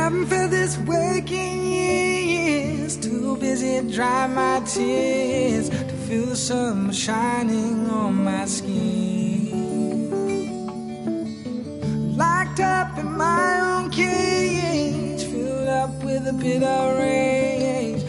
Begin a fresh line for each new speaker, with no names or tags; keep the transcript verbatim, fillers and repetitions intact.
haven't felt this waking years. Too busy to dry my tears, to feel the sun shining on my skin. Locked up in my own cage, filled up with a bit of rage.